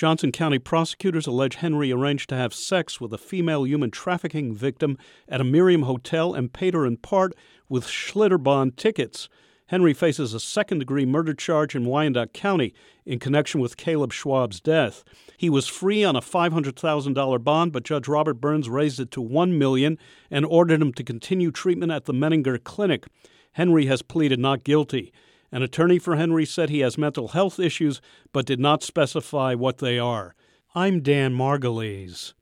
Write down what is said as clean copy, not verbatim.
Johnson County prosecutors allege Henry arranged to have sex with a female human trafficking victim at a Miriam hotel and paid her in part with Schlitterbahn tickets. Henry faces a second-degree murder charge in Wyandotte County in connection with Caleb Schwab's death. He was free on a $500,000 bond, but Judge Robert Burns raised it to $1 million and ordered him to continue treatment at the Menninger Clinic. Henry has pleaded not guilty. An attorney for Henry said he has mental health issues, but did not specify what they are. I'm Dan Margulies.